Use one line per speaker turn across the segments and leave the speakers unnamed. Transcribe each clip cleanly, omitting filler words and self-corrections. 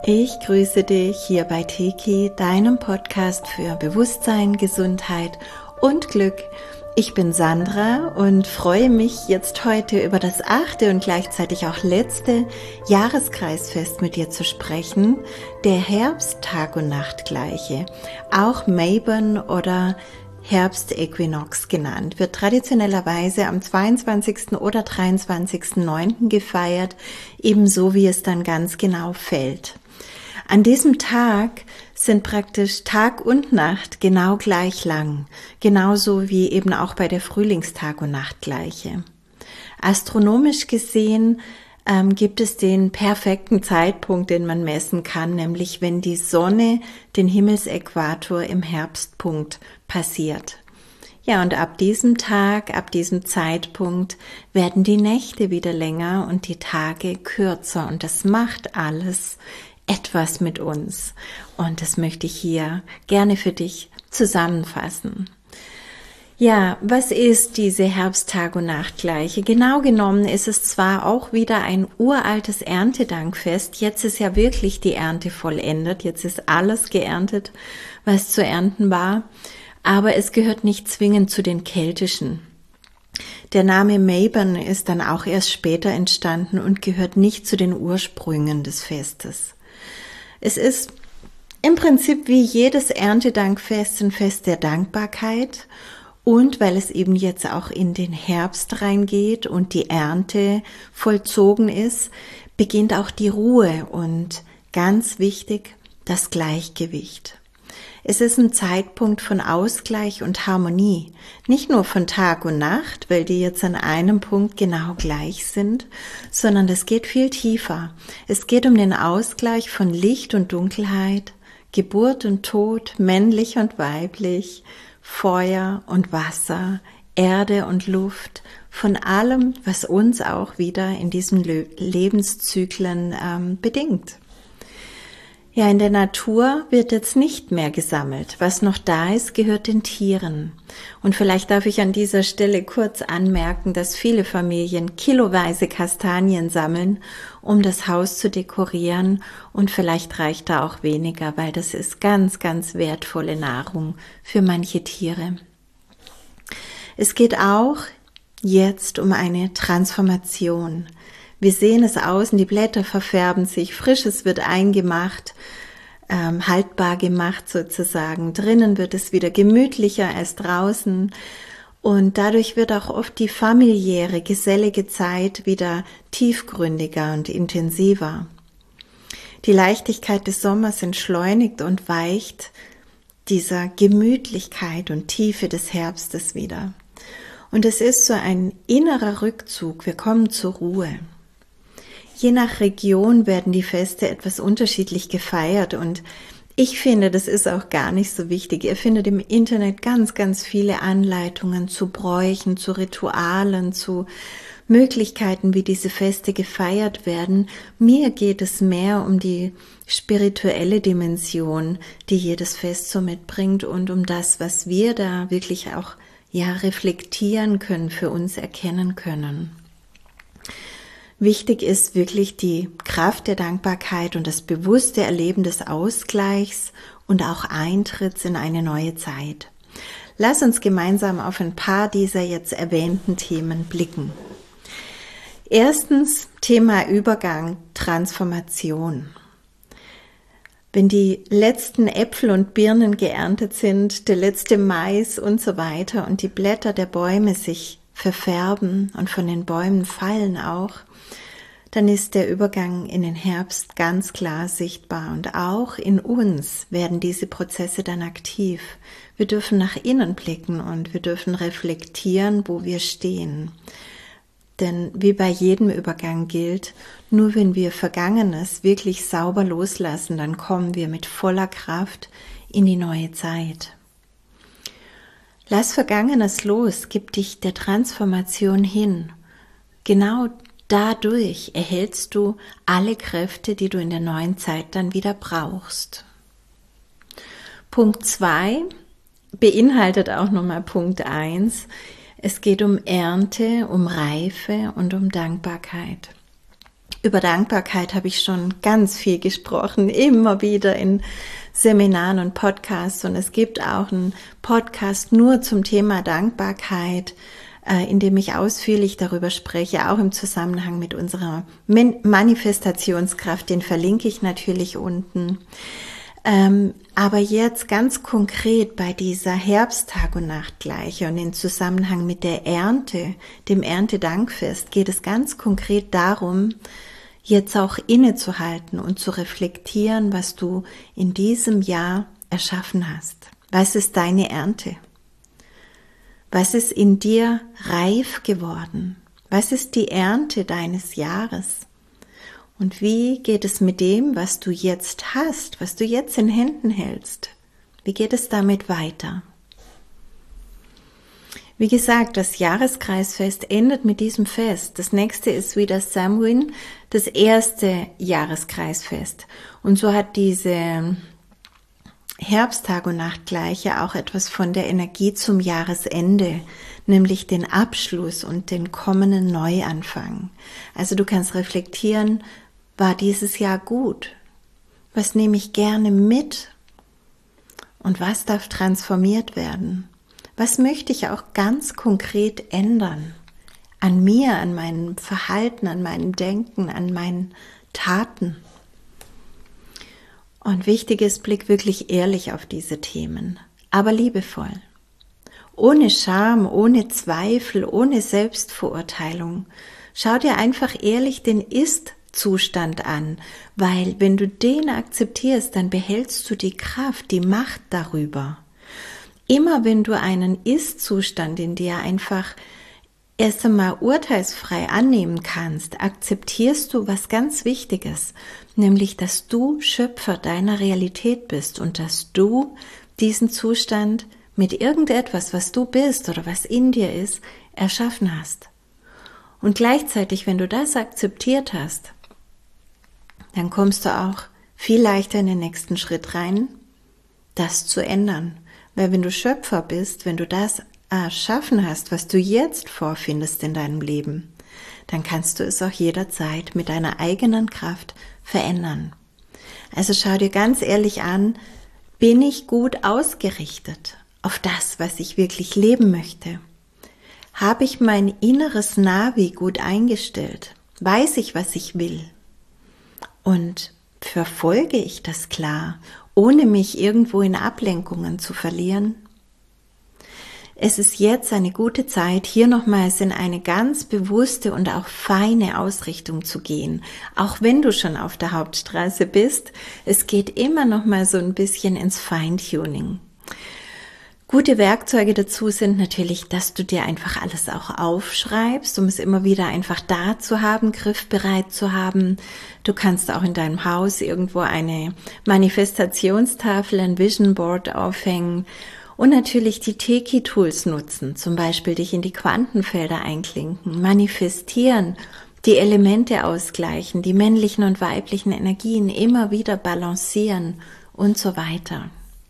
Ich grüße dich hier bei Teki, deinem Podcast für Bewusstsein, Gesundheit und Glück. Ich bin Sandra und freue mich jetzt heute über das 8. und gleichzeitig auch letzte Jahreskreisfest mit dir zu sprechen, der Herbst-Tag- und Nachtgleiche, auch Mabon oder Herbstäquinox genannt, wird traditionellerweise am 22. oder 23.09. gefeiert, ebenso wie es dann ganz genau fällt. An diesem Tag sind praktisch Tag und Nacht genau gleich lang, genauso wie eben auch bei der Frühlingstag- und Nachtgleiche. Astronomisch gesehen gibt es den perfekten Zeitpunkt, den man messen kann, nämlich wenn die Sonne den Himmelsäquator im Herbstpunkt passiert. Ja, und ab diesem Tag, ab diesem Zeitpunkt werden die Nächte wieder länger und die Tage kürzer und das macht alles etwas mit uns. Und das möchte ich hier gerne für dich zusammenfassen. Ja, was ist diese Herbsttag- und Nachtgleiche? Genau genommen ist es zwar auch wieder ein uraltes Erntedankfest. Jetzt ist ja wirklich die Ernte vollendet. Jetzt ist alles geerntet, was zu ernten war. Aber es gehört nicht zwingend zu den keltischen. Der Name Mabon ist dann auch erst später entstanden und gehört nicht zu den Ursprüngen des Festes. Es ist im Prinzip wie jedes Erntedankfest ein Fest der Dankbarkeit und weil es eben jetzt auch in den Herbst reingeht und die Ernte vollzogen ist, beginnt auch die Ruhe und ganz wichtig, das Gleichgewicht. Es ist ein Zeitpunkt von Ausgleich und Harmonie, nicht nur von Tag und Nacht, weil die jetzt an einem Punkt genau gleich sind, sondern es geht viel tiefer. Es geht um den Ausgleich von Licht und Dunkelheit, Geburt und Tod, männlich und weiblich, Feuer und Wasser, Erde und Luft, von allem, was uns auch wieder in diesen Lebenszyklen bedingt. Ja, in der Natur wird jetzt nicht mehr gesammelt. Was noch da ist, gehört den Tieren. Und vielleicht darf ich an dieser Stelle kurz anmerken, dass viele Familien kiloweise Kastanien sammeln, um das Haus zu dekorieren. Und vielleicht reicht da auch weniger, weil das ist ganz, ganz wertvolle Nahrung für manche Tiere. Es geht auch jetzt um eine Transformation. Wir sehen es außen, die Blätter verfärben sich, Frisches wird eingemacht, haltbar gemacht sozusagen. Drinnen wird es wieder gemütlicher als draußen und dadurch wird auch oft die familiäre, gesellige Zeit wieder tiefgründiger und intensiver. Die Leichtigkeit des Sommers entschleunigt und weicht dieser Gemütlichkeit und Tiefe des Herbstes wieder. Und es ist so ein innerer Rückzug, wir kommen zur Ruhe. Je nach Region werden die Feste etwas unterschiedlich gefeiert und ich finde, das ist auch gar nicht so wichtig. Ihr findet im Internet ganz, ganz viele Anleitungen zu Bräuchen, zu Ritualen, zu Möglichkeiten, wie diese Feste gefeiert werden. Mir geht es mehr um die spirituelle Dimension, die jedes Fest so mitbringt und um das, was wir da wirklich auch reflektieren können, für uns erkennen können. Wichtig ist wirklich die Kraft der Dankbarkeit und das bewusste Erleben des Ausgleichs und auch Eintritts in eine neue Zeit. Lass uns gemeinsam auf ein paar dieser jetzt erwähnten Themen blicken. Erstens Thema Übergang, Transformation. Wenn die letzten Äpfel und Birnen geerntet sind, der letzte Mais und so weiter und die Blätter der Bäume sich verfärben und von den Bäumen fallen auch, dann ist der Übergang in den Herbst ganz klar sichtbar und auch in uns werden diese Prozesse dann aktiv. Wir dürfen nach innen blicken und wir dürfen reflektieren, wo wir stehen. Denn wie bei jedem Übergang gilt, nur wenn wir Vergangenes wirklich sauber loslassen, dann kommen wir mit voller Kraft in die neue Zeit. Lass Vergangenes los, gib dich der Transformation hin. Genau dadurch erhältst du alle Kräfte, die du in der neuen Zeit dann wieder brauchst. Punkt 2 beinhaltet auch nochmal Punkt 1. Es geht um Ernte, um Reife und um Dankbarkeit. Über Dankbarkeit habe ich schon ganz viel gesprochen, immer wieder in Seminaren und Podcasts. Und es gibt auch einen Podcast nur zum Thema Dankbarkeit, in dem ich ausführlich darüber spreche, auch im Zusammenhang mit unserer Manifestationskraft. Den verlinke ich natürlich unten. Aber jetzt ganz konkret bei dieser Herbsttag- und Nachtgleiche und in Zusammenhang mit der Ernte, dem Erntedankfest, geht es ganz konkret darum, jetzt auch innezuhalten und zu reflektieren, was du in diesem Jahr erschaffen hast. Was ist deine Ernte? Was ist in dir reif geworden? Was ist die Ernte deines Jahres? Und wie geht es mit dem, was du jetzt hast, was du jetzt in Händen hältst? Wie geht es damit weiter? Wie gesagt, das Jahreskreisfest endet mit diesem Fest. Das nächste ist wieder Samhain, das erste Jahreskreisfest. Und so hat diese Herbsttag- und Nachtgleiche auch etwas von der Energie zum Jahresende, nämlich den Abschluss und den kommenden Neuanfang. Also du kannst reflektieren, war dieses Jahr gut? Was nehme ich gerne mit? Und was darf transformiert werden? Was möchte ich auch ganz konkret ändern? An mir, an meinem Verhalten, an meinem Denken, an meinen Taten. Und wichtig ist, blick wirklich ehrlich auf diese Themen, aber liebevoll. Ohne Scham, ohne Zweifel, ohne Selbstverurteilung. Schau dir einfach ehrlich den Ist-Zustand an, weil wenn du den akzeptierst, dann behältst du die Kraft, die Macht darüber. Immer wenn du einen Ist-Zustand in dir einfach erst einmal urteilsfrei annehmen kannst, akzeptierst du was ganz Wichtiges, nämlich, dass du Schöpfer deiner Realität bist und dass du diesen Zustand mit irgendetwas, was du bist oder was in dir ist, erschaffen hast. Und gleichzeitig, wenn du das akzeptiert hast, dann kommst du auch viel leichter in den nächsten Schritt rein, das zu ändern. Weil wenn du Schöpfer bist, wenn du das erschaffen hast, was du jetzt vorfindest in deinem Leben, dann kannst du es auch jederzeit mit deiner eigenen Kraft verändern. Also schau dir ganz ehrlich an, bin ich gut ausgerichtet auf das, was ich wirklich leben möchte? Habe ich mein inneres Navi gut eingestellt? Weiß ich, was ich will? Und verfolge ich das klar, ohne mich irgendwo in Ablenkungen zu verlieren? Es ist jetzt eine gute Zeit, hier nochmals in eine ganz bewusste und auch feine Ausrichtung zu gehen. Auch wenn du schon auf der Hauptstraße bist, es geht immer nochmal so ein bisschen ins Feintuning. Gute Werkzeuge dazu sind natürlich, dass du dir einfach alles auch aufschreibst, um es immer wieder einfach da zu haben, griffbereit zu haben. Du kannst auch in deinem Haus irgendwo eine Manifestationstafel, ein Vision Board aufhängen und natürlich die Teki-Tools nutzen, zum Beispiel dich in die Quantenfelder einklinken, manifestieren, die Elemente ausgleichen, die männlichen und weiblichen Energien immer wieder balancieren und so weiter.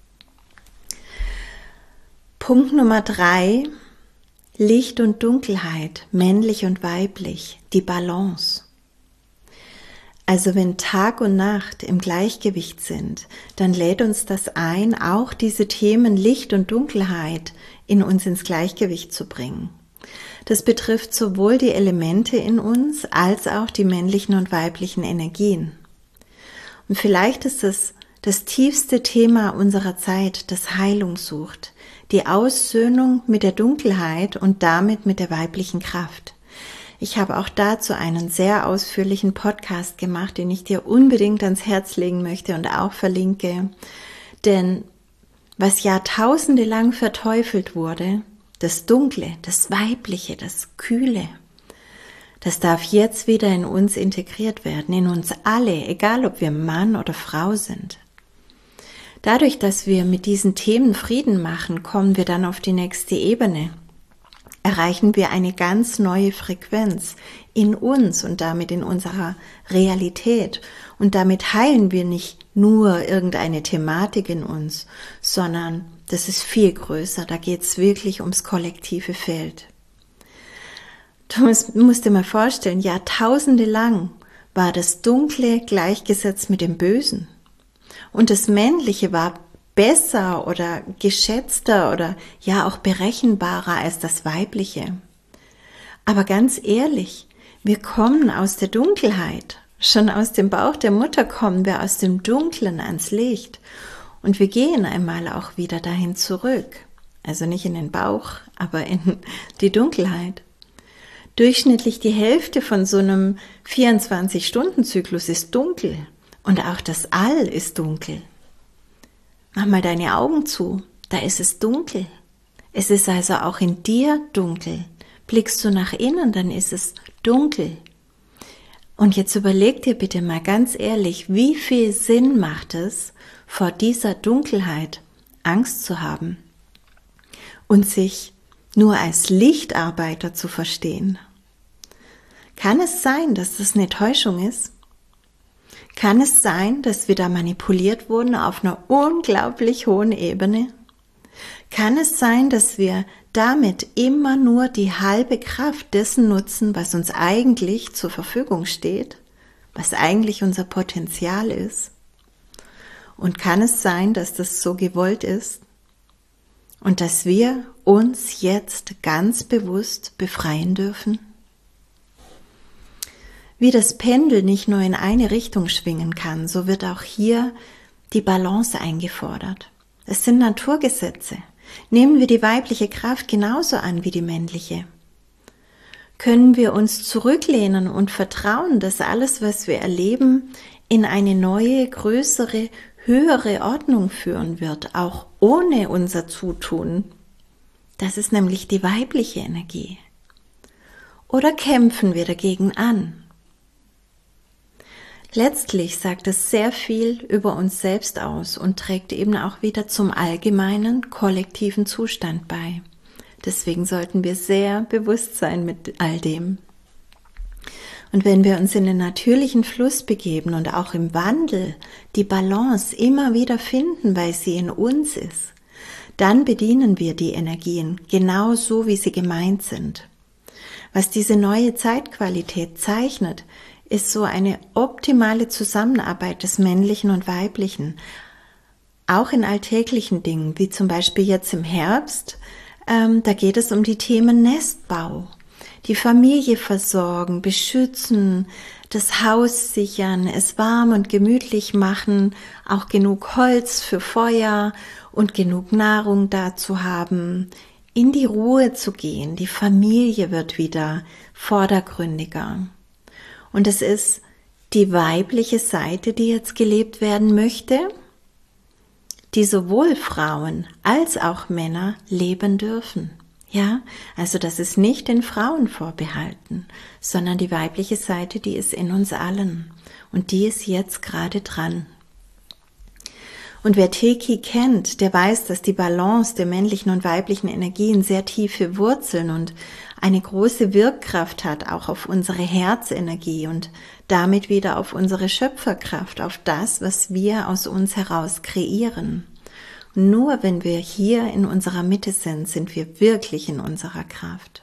Punkt Nummer 3, Licht und Dunkelheit, männlich und weiblich, die Balance. Also wenn Tag und Nacht im Gleichgewicht sind, dann lädt uns das ein, auch diese Themen Licht und Dunkelheit in uns ins Gleichgewicht zu bringen. Das betrifft sowohl die Elemente in uns als auch die männlichen und weiblichen Energien. Und vielleicht ist es das tiefste Thema unserer Zeit, das Heilung sucht, die Aussöhnung mit der Dunkelheit und damit mit der weiblichen Kraft. Ich habe auch dazu einen sehr ausführlichen Podcast gemacht, den ich dir unbedingt ans Herz legen möchte und auch verlinke. Denn was Jahrtausende lang verteufelt wurde, das Dunkle, das Weibliche, das Kühle, das darf jetzt wieder in uns integriert werden, in uns alle, egal ob wir Mann oder Frau sind. Dadurch, dass wir mit diesen Themen Frieden machen, kommen wir dann auf die nächste Ebene. Erreichen wir eine ganz neue Frequenz in uns und damit in unserer Realität. Und damit heilen wir nicht nur irgendeine Thematik in uns, sondern das ist viel größer. Da geht es wirklich ums kollektive Feld. Du musst dir mal vorstellen, Jahrtausende lang war das Dunkle gleichgesetzt mit dem Bösen. Und das Männliche war besser oder geschätzter oder ja auch berechenbarer als das Weibliche. Aber ganz ehrlich, wir kommen aus der Dunkelheit. Schon aus dem Bauch der Mutter kommen wir aus dem Dunklen ans Licht. Und wir gehen einmal auch wieder dahin zurück. Also nicht in den Bauch, aber in die Dunkelheit. Durchschnittlich die Hälfte von so einem 24-Stunden-Zyklus ist dunkel. Und auch das All ist dunkel. Mach mal deine Augen zu, da ist es dunkel. Es ist also auch in dir dunkel. Blickst du nach innen, dann ist es dunkel. Und jetzt überleg dir bitte mal ganz ehrlich, wie viel Sinn macht es, vor dieser Dunkelheit Angst zu haben und sich nur als Lichtarbeiter zu verstehen? Kann es sein, dass das eine Täuschung ist? Kann es sein, dass wir da manipuliert wurden auf einer unglaublich hohen Ebene? Kann es sein, dass wir damit immer nur die halbe Kraft dessen nutzen, was uns eigentlich zur Verfügung steht, was eigentlich unser Potenzial ist? Und kann es sein, dass das so gewollt ist und dass wir uns jetzt ganz bewusst befreien dürfen? Wie das Pendel nicht nur in eine Richtung schwingen kann, so wird auch hier die Balance eingefordert. Es sind Naturgesetze. Nehmen wir die weibliche Kraft genauso an wie die männliche. Können wir uns zurücklehnen und vertrauen, dass alles, was wir erleben, in eine neue, größere, höhere Ordnung führen wird, auch ohne unser Zutun? Das ist nämlich die weibliche Energie. Oder kämpfen wir dagegen an? Letztlich sagt es sehr viel über uns selbst aus und trägt eben auch wieder zum allgemeinen, kollektiven Zustand bei. Deswegen sollten wir sehr bewusst sein mit all dem. Und wenn wir uns in den natürlichen Fluss begeben und auch im Wandel die Balance immer wieder finden, weil sie in uns ist, dann bedienen wir die Energien genau so, wie sie gemeint sind. Was diese neue Zeitqualität zeichnet, ist so eine optimale Zusammenarbeit des Männlichen und Weiblichen, auch in alltäglichen Dingen, wie zum Beispiel jetzt im Herbst, da geht es um die Themen Nestbau, die Familie versorgen, beschützen, das Haus sichern, es warm und gemütlich machen, auch genug Holz für Feuer und genug Nahrung dazu haben, in die Ruhe zu gehen, die Familie wird wieder vordergründiger. Und es ist die weibliche Seite, die jetzt gelebt werden möchte, die sowohl Frauen als auch Männer leben dürfen. Ja, also das ist nicht den Frauen vorbehalten, sondern die weibliche Seite, die ist in uns allen. Und die ist jetzt gerade dran. Und wer Teki kennt, der weiß, dass die Balance der männlichen und weiblichen Energien sehr tiefe Wurzeln und eine große Wirkkraft hat, auch auf unsere Herzenergie und damit wieder auf unsere Schöpferkraft, auf das, was wir aus uns heraus kreieren. Nur wenn wir hier in unserer Mitte sind, sind wir wirklich in unserer Kraft.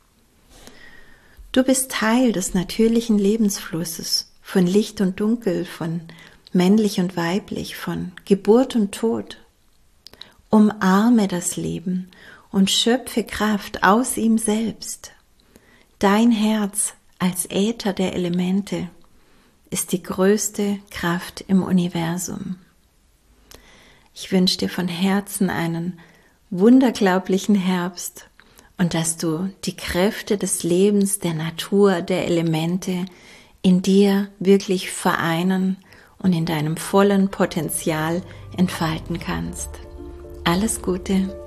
Du bist Teil des natürlichen Lebensflusses, von Licht und Dunkel, von männlich und weiblich, von Geburt und Tod. Umarme das Leben und schöpfe Kraft aus ihm selbst. Dein Herz als Äther der Elemente ist die größte Kraft im Universum. Ich wünsche dir von Herzen einen wunderglaublichen Herbst und dass du die Kräfte des Lebens, der Natur, der Elemente in dir wirklich vereinen und in deinem vollen Potenzial entfalten kannst. Alles Gute!